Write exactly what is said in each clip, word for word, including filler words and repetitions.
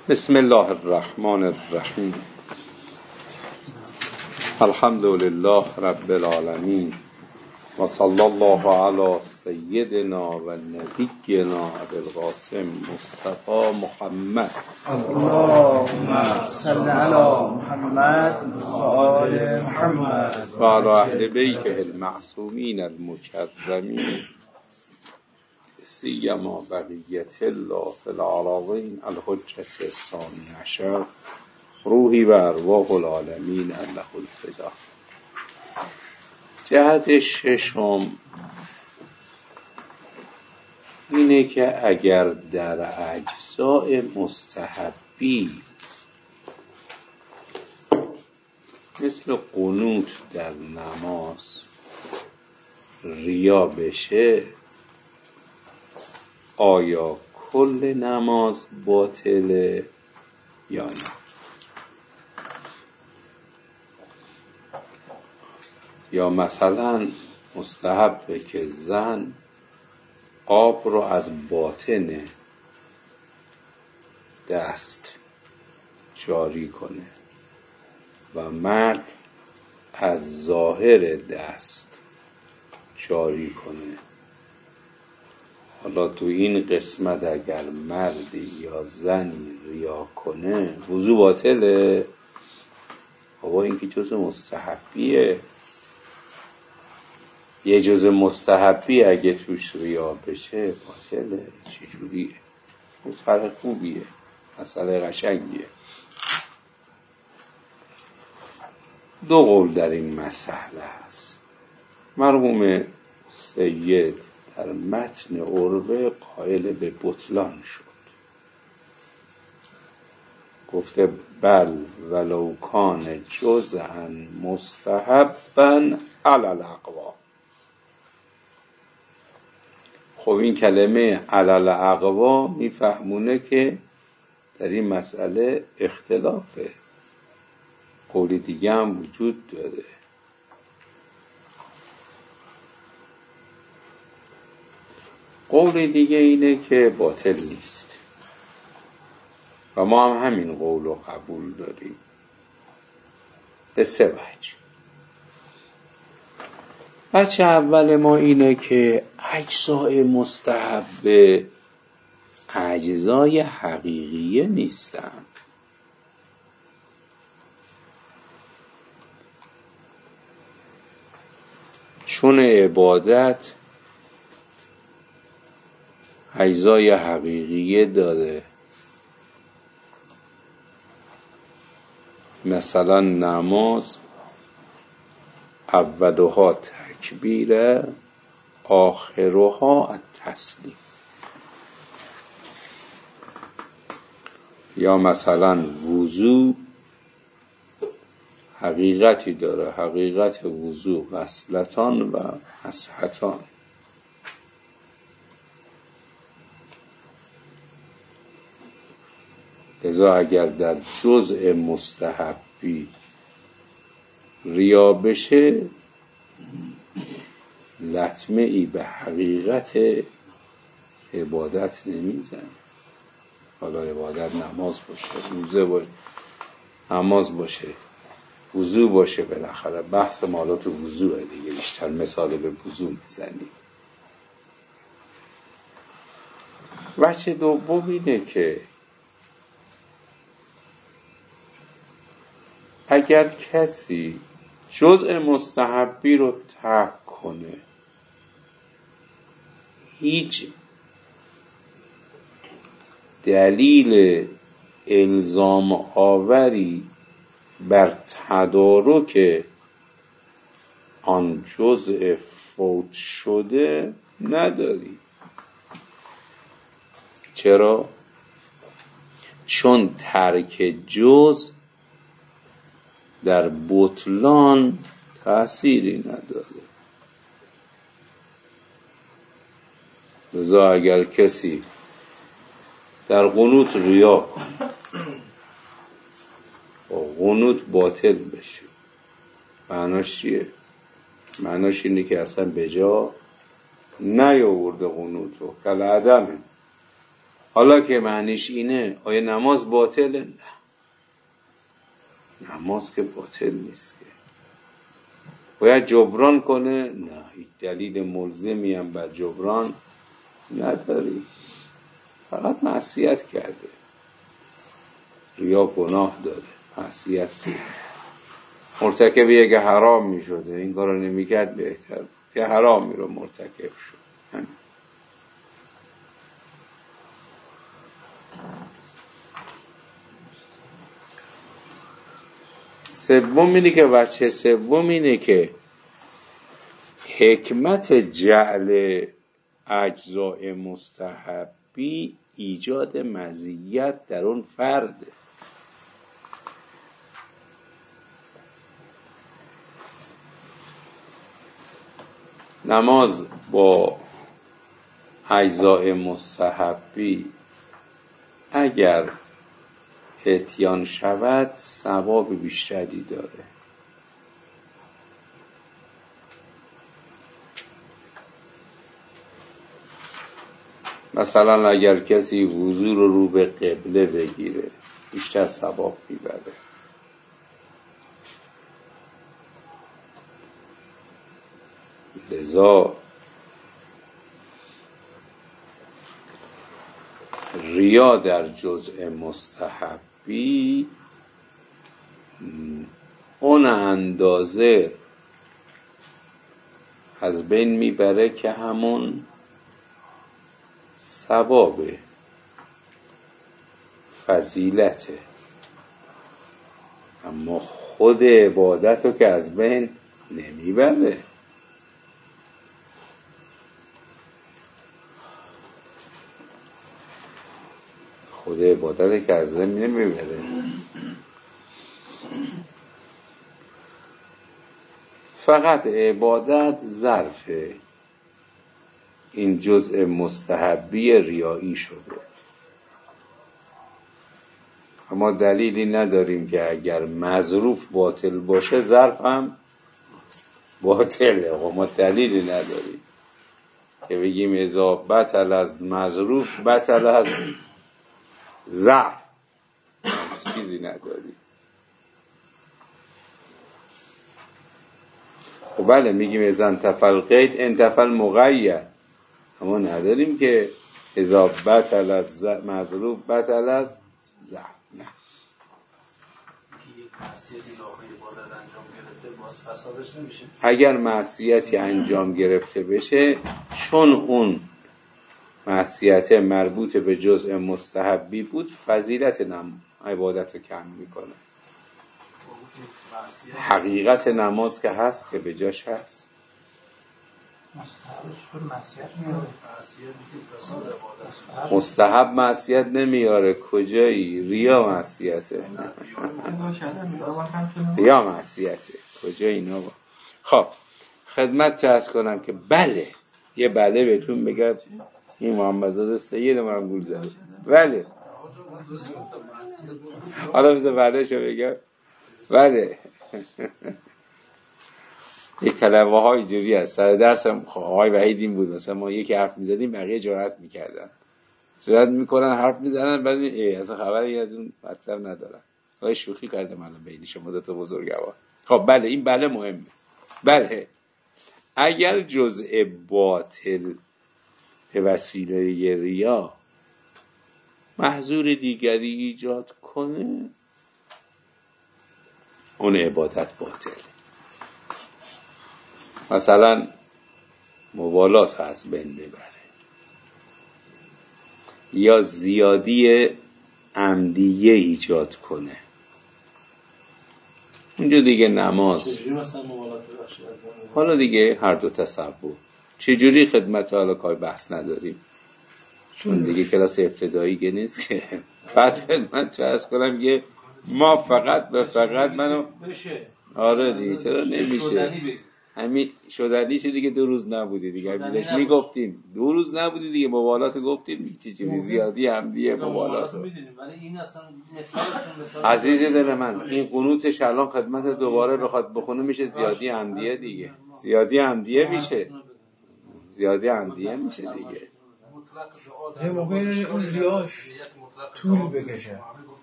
بسم الله الرحمن الرحیم. الحمد لله رب العالمین و صلی الله علی سیدنا و نبینا ابوالقاسم مصطفی محمد. اللهم صل علی محمد و آل محمد و علی اهل بیته المعصومین المکرمین سیما بقیت الله فی العالمین الحجة الثانی عشر روحی و ارواح العالمین له الفدا. جهت ششم اینه که اگر در اجزاء مستحبی مثل قنوت در نماز ریا بشه، آیا کل نماز باطله یا نه؟ یا مثلا مستحبه که زن آب رو از باطن دست جاری کنه و مرد از ظاهر دست جاری کنه. حالا تو این قسمت اگر مردی یا زنی ریا کنه وضو باطله؟ بابا این که جز مستحبیه. یه جز مستحبی اگه توش ریا بشه باطله. چجوریه؟ مسئله خوبیه، مسئله قشنگیه. دو قول در این مسئله هست. مرحوم سید در متن عربه قائل به بطلان شد، گفته بل ولو کان جزءا مستحبا علی الاقوی. خب این کلمه علی الاقوی میفهمونه که در این مسئله اختلافه، قول دیگه هم وجود داره. قول دیگه اینه که باطل نیست و ما هم همین قول رو قبول داریم به سه وجه. وجه اول ما اینه که اجزای مستحبه اجزای حقیقیه نیستن. چون عبادت اجزای حقیقیه داره، مثلا نماز اولها تکبیره آخرها التسلیم، یا مثلا وضو حقیقتی داره، حقیقت وضو غسلتان و مسحتان. لذا اگر در جزء مستحبی ریا بشه لطمه ای به حقیقت عبادت نمیزن. حالا عبادت نماز باشه، روزه باشه، نماز باشه، وضو باشه، بالاخره بحث مالا تو وضوه دیگه، بیشتر مثال به وضو میزنیم. وجه دوم اینه که اگر کسی جزء مستحبی رو ترک کنه، هیچ دلیل الزام آوری بر تدارک آن جزء فوت شده نداری. چرا؟ چون ترک جزء در بطلان تأثیری نداره. لذا اگر کسی در قنوت ریا کنه و قنوت باطل بشه، معناش چیه؟ معناش اینه که اصلا به جا نیاورده قنوت رو، کالعدمه. حالا که معنیش اینه آیا نماز باطله؟ نه، نماز که باطل نیست که. باید جبران کنه؟ نه، هیچ دلیل ملزمی هم بر جبران نداری، فقط معصیت کرده، ریا گناه داره، معصیت کرده، مرتکب یک حرام می شده، این کار رو نمی کرد بهتر، یه حرام می رو مرتکب شد. همین. سوم اینه که وجه سوم اینه که حکمت جعل اجزاء مستحبی ایجاد مزیت در اون فرد. نماز با اجزاء مستحبی اگر اتیان شود ثواب بیشتری داره. مثلا اگر کسی وضو رو رو به قبله بگیره بیشتر ثواب میبره. لذا ریا در جزء مستحبی اون اندازه از بین میبره که همون ثواب فضیلته، اما خود عبادت رو که از بین نمیبره. خود عبادت که از بین نمیبره. فقط عبادت ظرف این جزء مستحبی ریایی شده، اما دلیلی نداریم که اگر مظروف باطل باشه ظرف هم باطله. ما دلیلی نداریم که بگیم اذا بطل از مظروف بطل از ظرف، چیزی نداریم. خب بله میگیم اذا انتفى القید انتفى المقید، اما نداریم که اذا بطل از مظروف بطل از ظرف. نه، اگر معصیتی انجام گرفته بشه چون اون معصیت مربوط به جزء مستحبی بود فضیلت نم عبادت رو کم میکنه. حقیقت نماز که هست که به جاش هست. مستحب معصیت نمیاره. کجایی؟ ریا معصیته. ریا معصیته کجا اینا با. خب خدمت عرض کنم که بله، یه بله بهتون بگم، این محمدزاده سید مقبول زده. بله حالا بذار بله شو بگم. بله یک کلمه های جوری هست. سر درسم آقای وحید این بود، مثلا ما یکی حرف میزدیم بقیه جرأت میکردن، جرأت میکنن حرف میزنن بعد ای اصلا خبری از اون مطلب ندارن. آقای شوخی کردم الان بین شما دو تا بزرگوار. خب بله این بله مهمه. بله اگر جزء باطل به وسیله ریا محظور دیگری ایجاد کنه اون عبادت باطل. مثلا موالات از بین ببره یا زیادی عمدیه ایجاد کنه، اونجا دیگه نماز. حالا دیگه هر دو تصور چجوری خدمت حالا کار بحث نداریم چون دیگه کلاس ابتدایی که نیست که. بعد خدمت چه از کنم که ما فقط به فقط منو آره دیگه چرا نمیشه همین شدنیشه دیگه. دو روز نبودی دیگه بهش میگفتیم دو روز نبودی دیگه موالات گفتیم چی چی زیادی عمدیه موالات. عزیز دل من این قنوتش الان خدمت دوباره بخواد بخونه میشه زیادی عمدیه دیگه. زیادی عمدیه میشه زیادی عمدیه میشه دیگه. یه موقعی اون ریاش طول بکشه.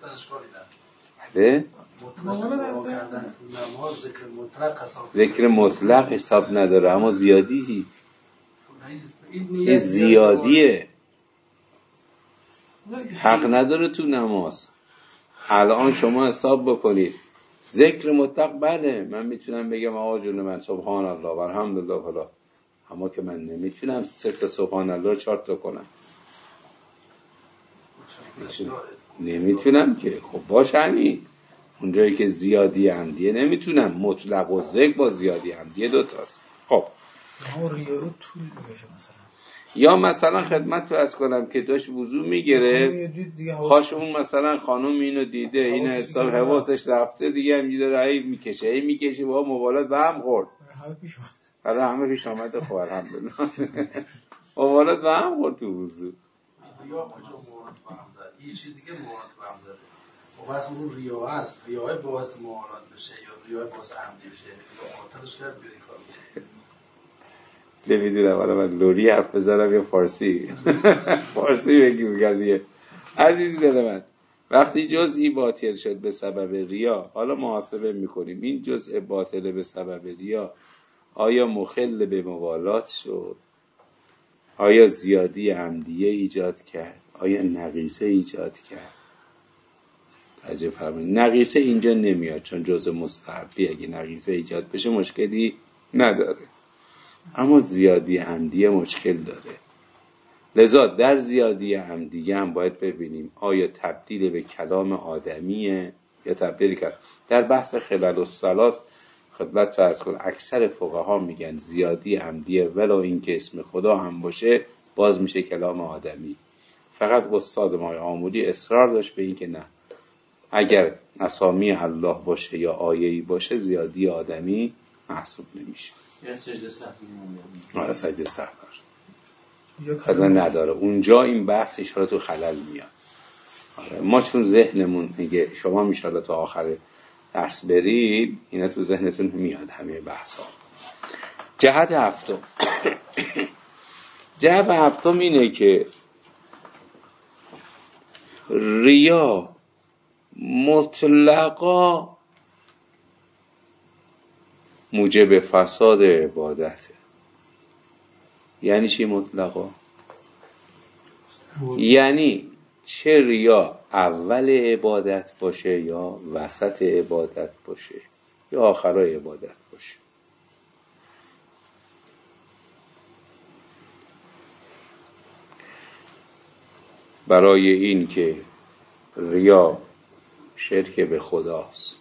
بله؟ ذکر مطلق حساب نداره، اما زیادی چی؟ این زیادیه، حق نداره تو نماز. الان شما حساب بکنید ذکر مطلق بله من میتونم بگم آقا جون من سبحان الله و الحمدلله فلا، اما که من نمیتونم سه تا سبحان الله چهار تا کنم، نمیتونم که. خب باشه همین اونجایی که زیادی عمدیه نمیتونم، مطلق و ذکر با زیادی عمدیه دو تاست. خب یا مثلا خدمت تو از کنم که داشت وضو میگیره، خواش اون مثلا خانم اینو دیده، این حساب حواسش رفته دیگه هم داره هی میکشه هی میکشه با موالات به هم خورد. برای همه پیش آمده خب الحمدلله موالات به هم خورد تو وضو. یا کجا موالات به هم زد؟ یه چیز دیگه موالات به هم زده. و بس اون ریا هست، ریاه باعث موالات بشه یا ریاه باعث عمدی بشه، یا معطلش کرد بیاری کار میشه. نمیدونم حالا من لوری حرف بزنم یا فارسی فارسی بگی بگم دیگه. عزیزی دل من وقتی جزئی باطل شد به سبب ریا، حالا محاسبه میکنیم این جزء باطل به سبب ریا آیا مخل به موالات شد، آیا زیادی عمدیه ایجاد کرد، آیا نقیصه ایجاد کرد؟ توجه فرمایید نقیصه اینجا نمیاد چون جزء مستحبی، اگه نقیصه ایجاد بشه مشکلی نداره، اما زیادی عمدیه مشکل داره. لذا در زیادی عمدیه هم باید ببینیم آیا تبدیل به کلام آدمیه یا تبدیل کرد. در بحث خلل الصلات خدمت فرض کن اکثر فقها میگن زیادی عمدیه ولو این که اسم خدا هم باشه باز میشه کلام آدمی. فقط استاد ما آمودی اصرار داشت به این که نه، اگر اسامی الله باشه یا آیه‌ای باشه زیادی آدمی محسوب نمیشه. یا سجده سهوی نمیاد. آره سجده سهوی خدمت نداره اونجا، این بحث اشاره تو خلل میاد. آره ما چون ذهنمون میگه شما میشاله تا آخر درس برید اینا تو ذهنتون میاد همه بحث ها. جهت هفتم جهت هفتم اینه که ریا مطلقا موجب فساد عبادته. یعنی چی مطلقا؟ یعنی چه ریا اول عبادت باشه یا وسط عبادت باشه یا آخر عبادت باشه. برای این که ریا شرک به خداست،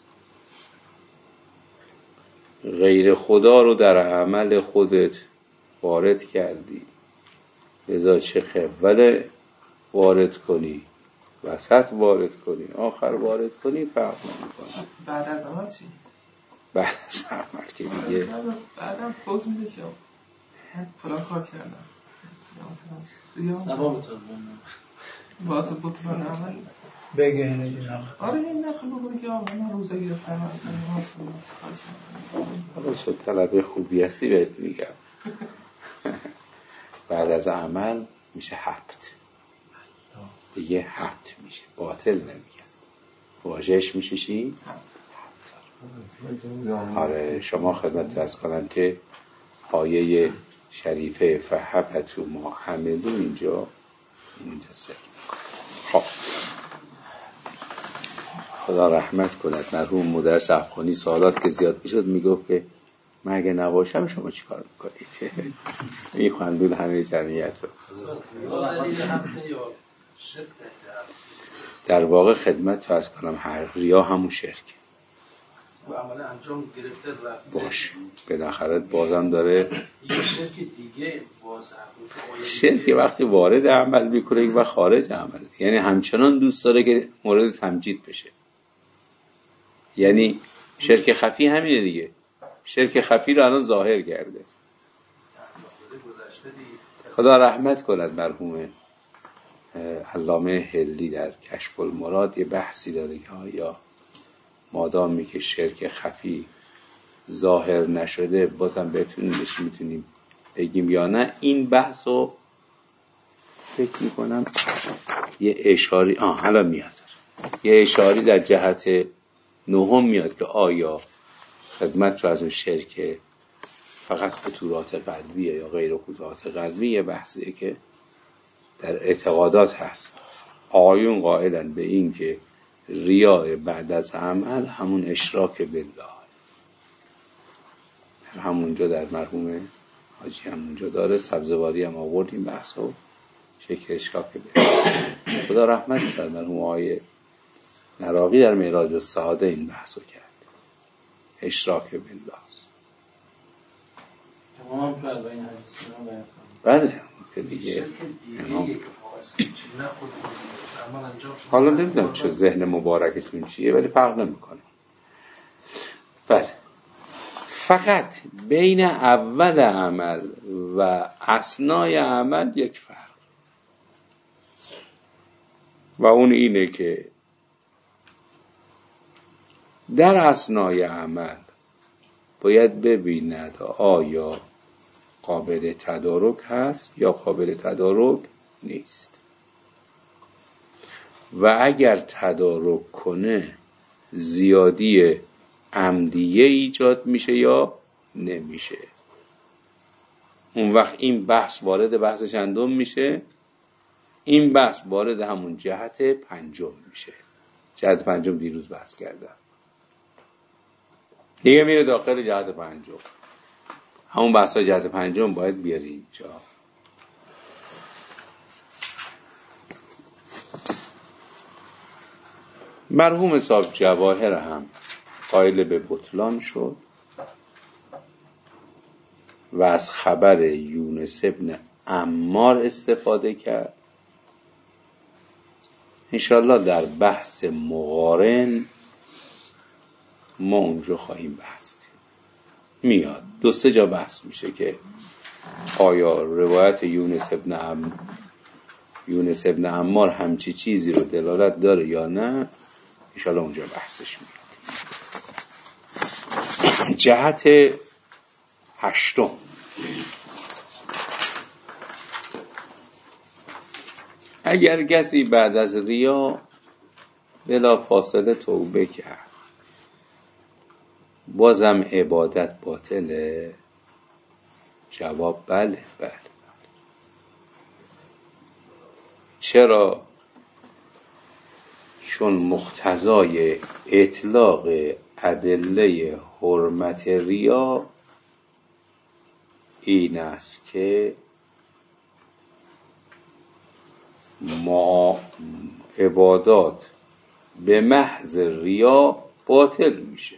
غیر خدا رو در عمل خودت وارد کردی، لذا چه قبل وارد کنی وسط وارد کنی آخر وارد کنی فرق نمی‌کنه. بعد از عمل چی؟ بعد از عمل که دیگه بعدم فوت میده که فلان کار کردم ثوابتون واسه بطلان عمل بگه اینه جناب. آره این نخل بگونه که آقا من روزه گرفتم حالا شد طلبه خوبی هستی بهت میگم بعد از عمل میشه حبت دیگه، حبت میشه باطل نمیگم، واژهش میشه چی؟ آره شما خدمت از کنم که آیه شریفه فحبتو ما حملو اینجا اینجا سر. خب خدا رحمت کند مرحوم مدرس افغانی سوالات که زیاد میشد میگفت که من اگه نباشم شما چی کار میکنید؟ میخواندون همه جمعیت رو. در واقع خدمت فرض کنم هر ریا همون شرک و عمل انجام گرفته رفته باش بالاخره بازم داره یه شرک دیگه باز شرک وقتی وارد عمل میکنه و خارج عمل، یعنی همچنان دوست داره که مورد تمجید بشه. یعنی شرک خفی همینه دیگه، شرک خفی رو الان ظاهر کرده. خدا رحمت کند مرحوم علامه هلی در کشف المراد یه بحثی داره که آیا مادامی که شرک خفی ظاهر نشده بازم بتونیم بهش میتونیم بگیم یا نه. این بحث رو فکر میکنم یه اشاری آه حالا میاد یه اشاری در جهت نهم میاد که آیا خدمت رو از اون شرک فقط خطورات قلبیه یا غیر خطورات قلبیه، بحثیه که در اعتقادات هست. آقایون قائلن به این که ریاء بعد از عمل همون اشراک بالله. همونجا در مرحوم حاجی همونجا داره، سبزواری هم آورد این بحث رو، شکل اشراک بالله. خدا رحمت کنه مرحوم آقای نراقی در معراج السعاده این بحث رو کرد، اشراک بالله است. تمام تو از این حدیث رو بیان کنم. بله که دیگه دیگه حالا نمیدونم چه ذهن مبارکتون چیه ولی فرق نمیکنه. بله فقط بین اول عمل و اثنای عمل یک فرق و اون اینه که در اثنای عمل باید ببیند آیا قابل تدارک هست یا قابل تدارک نیست و اگر تدارک کنه زیادی عمدیه ایجاد میشه یا نمیشه. اون وقت این بحث وارد بحث چندم میشه؟ این بحث وارد همون جهت پنجم میشه. جهت پنجم دیروز بحث کردم، دیگه میره داخل جهت پنجم. همون بحث های جهت پنجم باید بیاری اینجا. مرحوم صاحب جواهر هم قائل به بطلان شد و از خبر یونس ابن عمار استفاده کرد. انشالله در بحث مقارن ما اونجا خواهیم بحث میاد. دو سه جا بحث میشه که آیا روایت یونس ابن عم یونس ابن عمار همچی چیزی رو دلالت داره یا نه. انشالله اونجا بحثش میاد. جهت هشتم اگر کسی بعد از ریا بلا فاصله توبه کرد بازم عبادت باطله؟ جواب بله بله. چرا؟ چون مقتضای اطلاق ادله حرمت ریا این است که ما عبادات به محض ریا باطل میشه.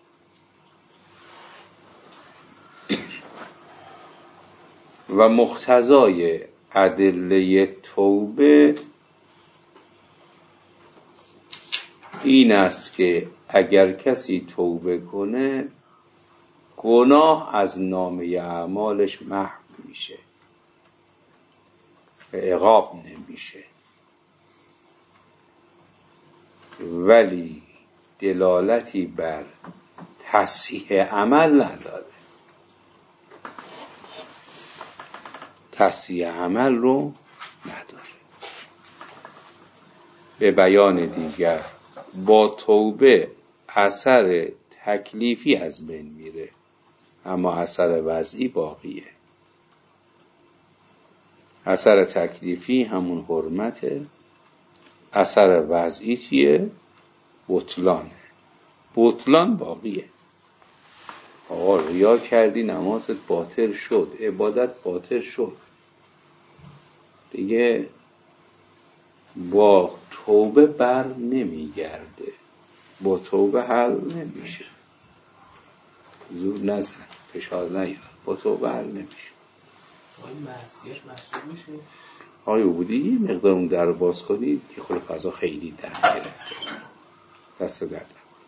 و مقتضای ادله توبه این است که اگر کسی توبه کنه گناه از نامه اعمالش محو میشه و عقاب نمیشه، ولی دلالتی بر تصحیح عمل نداره. تصحیح عمل رو نداره. به بیان دیگر با توبه اثر تکلیفی از بین میره اما اثر وضعی باقیه. اثر تکلیفی همون حرمته، اثر وضعی چیه؟ بطلانه. بطلان باقیه. آقا ریا کردی نمازت باطل شد، عبادت باطل شد، دیگه با توبه بر نمیگرده، با توبه حل نمیشه. زور نزن، فشار نیار، با توبه حل نمیشه. این معصیت محسوب میشه؟ آقای عبودی مقدار اون در رو باز کنید که خود فضا خیلی در گرفته. دست در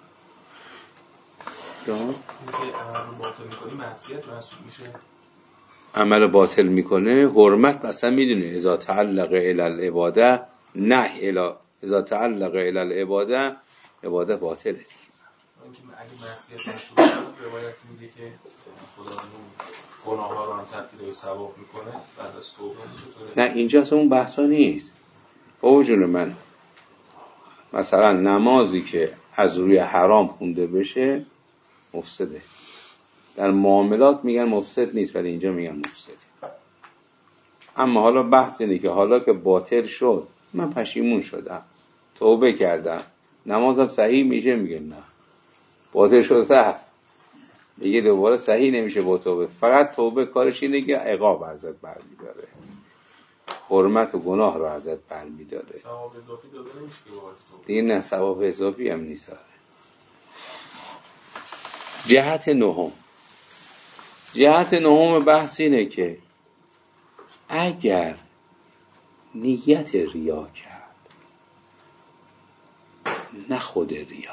اینکه عمل باطل میکنی معصیت محسوب میشه؟ عمل باطل میکنه حرمت اصلا میدونه اذا تعلق الی العباده نه الی اذا تعلق الی العباده عباده باطله دیگه. اینکه اگه معصیت مشروع شد روایت میگه که خداوند گناه‌ها رو هم تبدیل به ثواب میکنه بعد از توبه. نه اینجا اصلا اون بحثا نیست. بابا جون من مثلا نمازی که از روی حرام خونده بشه مفسده. در معاملات میگن مفسد نیست ولی اینجا میگن مفسده. اما حالا بحث اینه که حالا که باطل شد من پشیمون شدم توبه کردم نمازم صحیح میشه، میگه نه باطل شد رفت دیگه دوباره صحیح نمیشه با توبه. فقط توبه کارش اینه که عقاب ازت برمیداره، حرمت و گناه رو ازت برمیداره. ثواب اضافی داده نمیشه که باعث توبه دیگه نه ثواب اضافی هم نیست. جهت نهم جهت نهم بحث اینه که اگر نیت ریا کرد، نه خود ریا،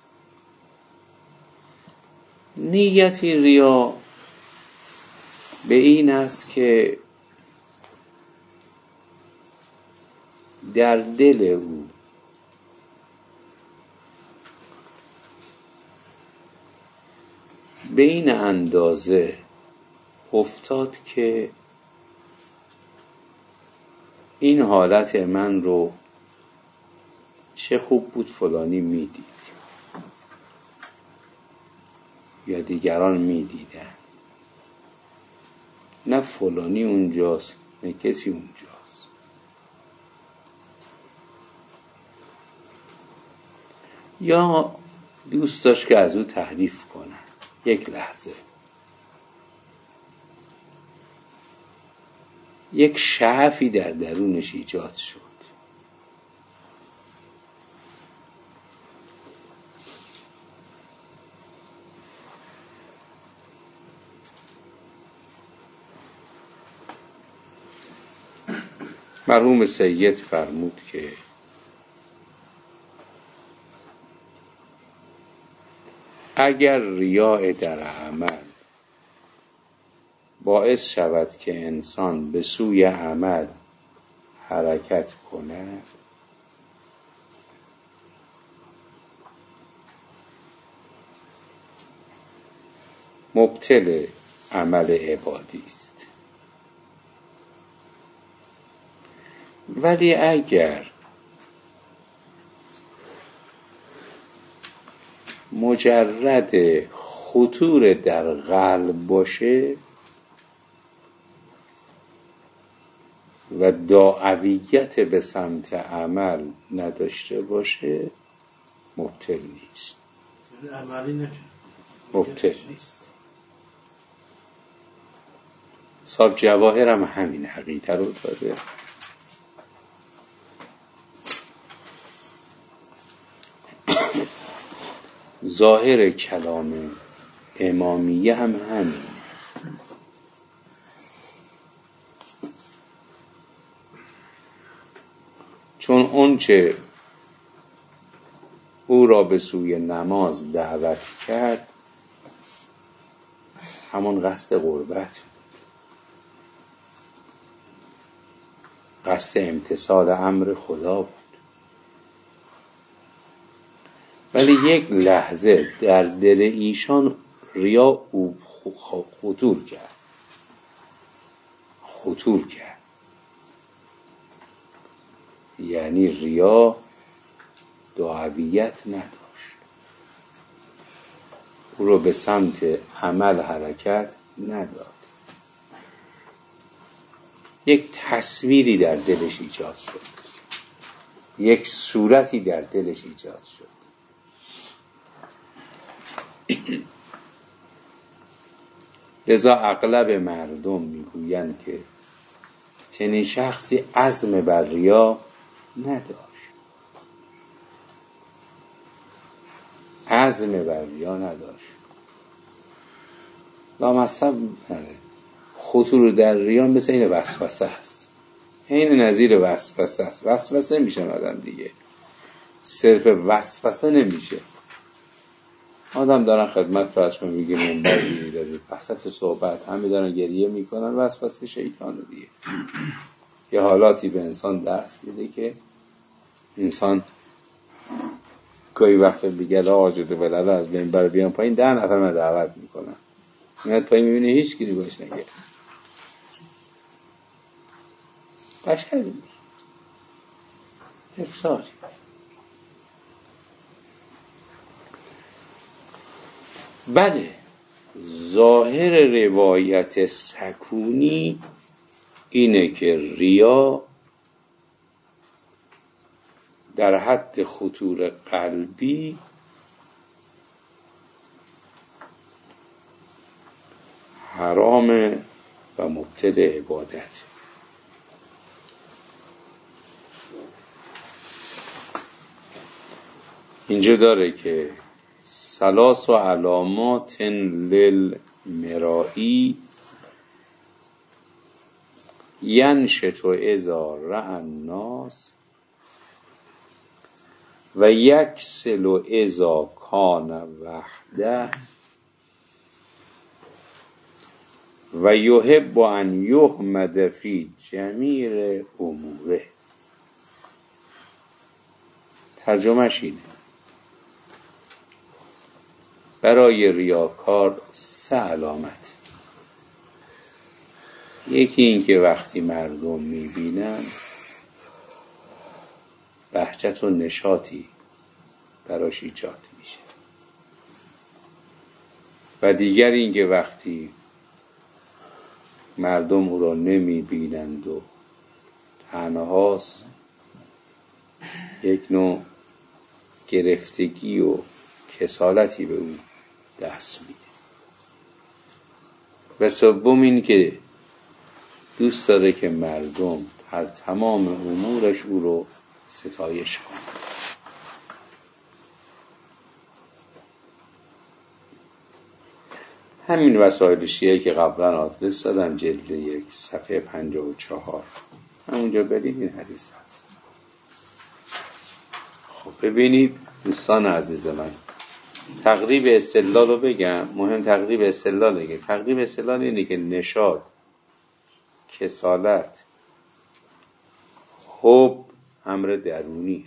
نیت ریا به این است که در دل او به این اندازه افتاد که این حالت من رو چه خوب بود فلانی میدید یا دیگران میدیدن، نه فلانی اونجاست نه کسی اونجاست. یا دوست داشت که از او تعریف کنن، یک لحظه یک شعفی در درونش ایجاد شد. مرحوم سید فرمود که اگر ریاء در عمل باعث شود که انسان به سوی عمل حرکت کند، مبطل عمل عبادی است. ولی اگر مجرد خطور در قلب باشه و داعیت به سمت عمل نداشته باشه مبطل نیست. عملی نکن مبطل نیست. صاحب جواهر هم همین حقیقت رو داده. ظاهر کلام امامیه هم همین. چون اون چه او را به سوی نماز دعوت کرد همون قصد قربت، قصد امتثال امر خدا بود. ولی یک لحظه در دل ایشان ریا او خطور کرد خطور کرد یعنی ریا دعویت نداشت، او رو به سمت عمل حرکت نداد. یک تصویری در دلش ایجاد شد، یک صورتی در دلش ایجاد شد. لذا اغلب مردم میگویند که چنین شخصی عزم بر ریا نداشت، عزم بر ریا نداشت. لامصب نره. خطور در ریا مثل این وسوسه است، این نظیر وسوسه است. وسوسه میشه آدم دیگه، صرف وسوسه نمیشه. آدم دارن خدمت فرض کن میگه منبر میگیری داری وسط صحبت همه دارن گریه میکنن، وسوسه شیطانه دیگه. یه حالاتی به انسان درس میده که انسان گاهی وقتا بگل آقا جده بلده از منبر بیان پایین ده نفر من دعوت میکنن میاد پایین میبینه هیچ کی نگاش نگه قشنگ افساری. بله ظاهر روایت سکونی اینه که ریا در حد خطور قلبی حرام و مبطل عبادت. اینجا داره که ثلاث و علامات للمرائی ینشط اذا رأى الناس و یکسل اذا کان وحده و یحب ان یحمد فی جمیع اموره. ترجمهش اینه برای ریاکار سه علامت. یکی این که وقتی مردم میبینن بهجت و نشاطی براش ایجاد میشه و دیگر این که وقتی مردم او را نمیبینند و تنهاست یک نوع گرفتگی و کسالتی به او دست میده. و سوم این که دوست داره که مردم در تمام امورش او رو ستایش کنه. همین وسایل شیعه که قبلا آدرس دادم جلد یک صفحه پنجاه و چهار همونجا برید این حدیث هست. خب ببینید دوستان عزیز من تقریب استدلال رو بگم. مهم تقریب استدلال دیگه. تقریب استدلال اینه که نشاط، کسالت، حب امر درونیه.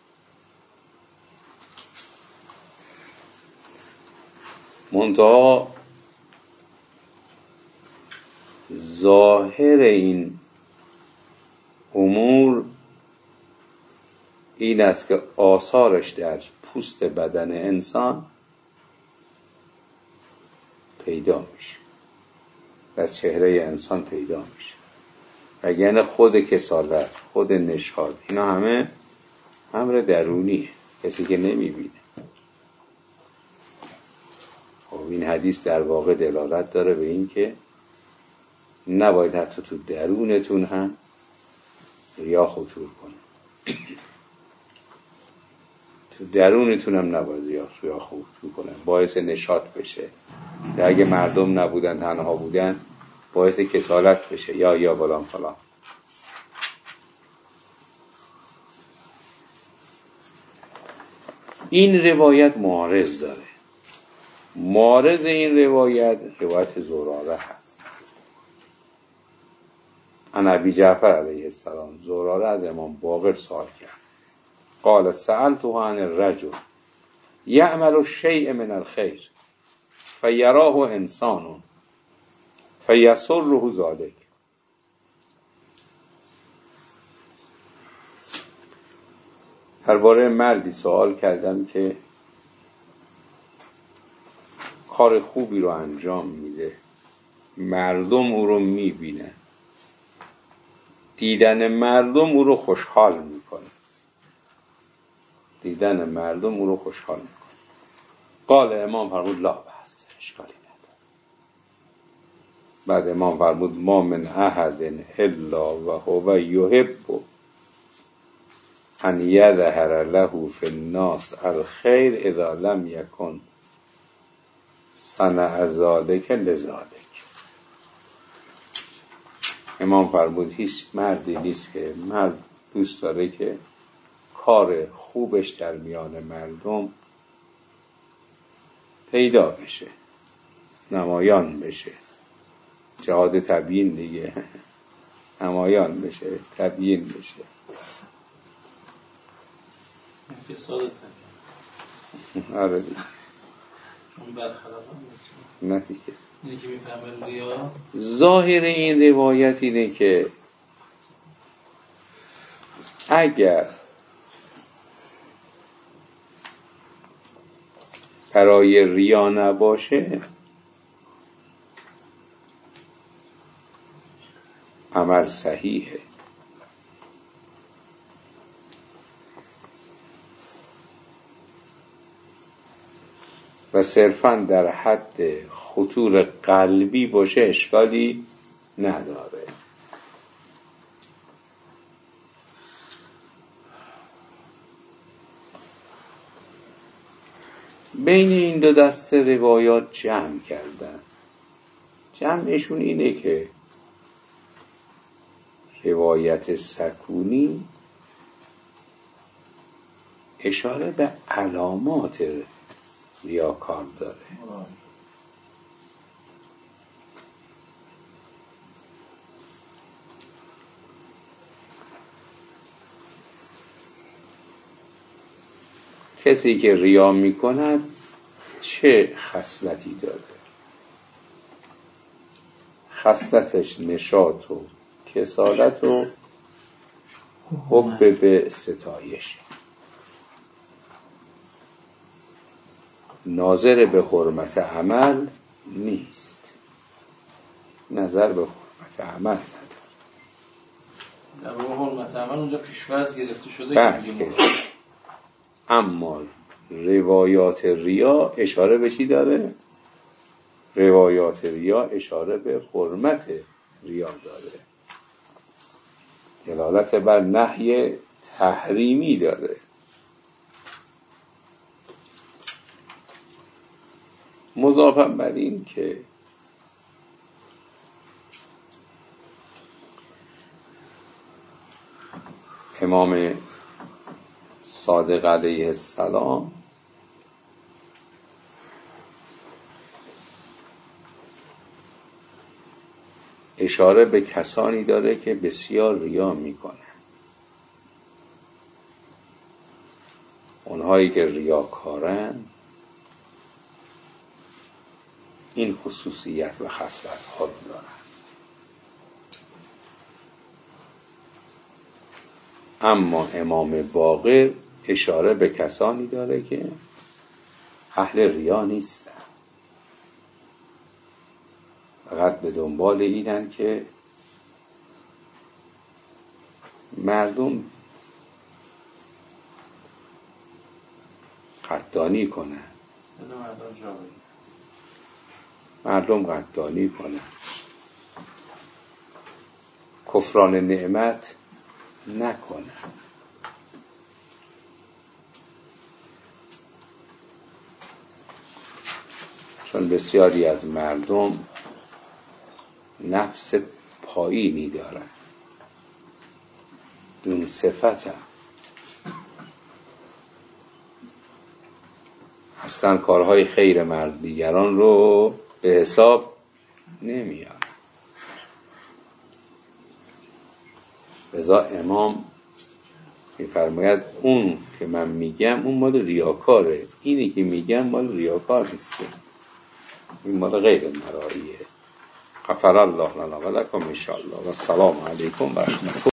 منتها ظاهر این امور این است که آثارش در پوست بدن انسان پیدا میشه، در چهره انسان پیدا میشه. و یعنی خود کسالت، خود نشاط، اینا همه امر درونیه، کسی که نمیبینه. خب این حدیث در واقع دلالت داره به این که نباید حتی تو درونتون هم ریا خطور کنه. تو درونتون هم نباید ریا خطور کنه، باعث نشاط بشه. یا اگه مردم نبودن تنها بودن باعث کسالت بشه یا یا فلان فلان. این روایت معارض داره. معارض این روایت روایت زراره هست. عن ابی جعفر علیه السلام. زراره از امام باقر سوال کرد. قال سألته عن الرجل یعمل الشیء من الخیر فیراه انسان فیسره ذلک. درباره مردی سوال کردم که کار خوبی رو انجام میده، مردم او رو میبینه، دیدن مردم او رو خوشحال میکنه، دیدن مردم او رو خوشحال میکنه. قال امام فرمود لا بأس، اشکالی نداره. بعد امام فرمود ما من احد الا و هو یحب ان یظهر له فی الناس الخیر اذا لم یکن صنع ذلک لذلک. امام فرمود هیچ مردی نیست که مرد دوست داره که کار خوبش در میان مردم پیدا بشه، نمایان بشه. جهاد تبیین دیگه، نمایان بشه، تبیین بشه. فساد آره دیگه. اون برخلاف نه دیگه. اینی که میفهمه ریا ظاهر این روایت اینه که اگر برای ریا نباشه عمل صحیحه. و صرفاً در حد خطور قلبی باشه اشکالی نداره. بین این دو دسته روایات جمع کردن. جمعشون اینه که روایت سکونی اشاره به علامات ریاکار داره. کسی که ریا میکند چه خصلتی داره؟ خصلتش نشاط و کسالت و حب به ستایش، ناظر به حرمت عمل نیست، نظر به حرمت عمل نداره. در واقع حرمت عمل اونجا پیش‌فرض گرفته شده. بله. اما روایات ریا اشاره به چی داره؟ روایات ریا اشاره به حرمت ریا داره، دلالت بر نهی تحریمی داره. مضافاً بر این که امام صادق علیه السلام اشاره به کسانی داره که بسیار ریا میکنن. اونهایی که ریاکارن این خصوصیت و خصلت ها رو دارن. اما امام باقر اشاره به کسانی داره که اهل ریا نیستن، فقط به دنبال اینن که مردم قدردانی کنن، مردم قدردانی کنن، کفران نعمت نکنن. چون بسیاری از مردم نفس پایینی دارن، دون صفتن، اصلا کارهای خیر مرد دیگران رو به حساب نمیارن. لذا امام میفرماید اون که من میگم اون مال ریاکاره، اینی که میگم مال ریاکار نیست، این مال غیر مرائیه. غفر الله لنا و لکم ان شاء الله و السلام علیکم و رحمت الله.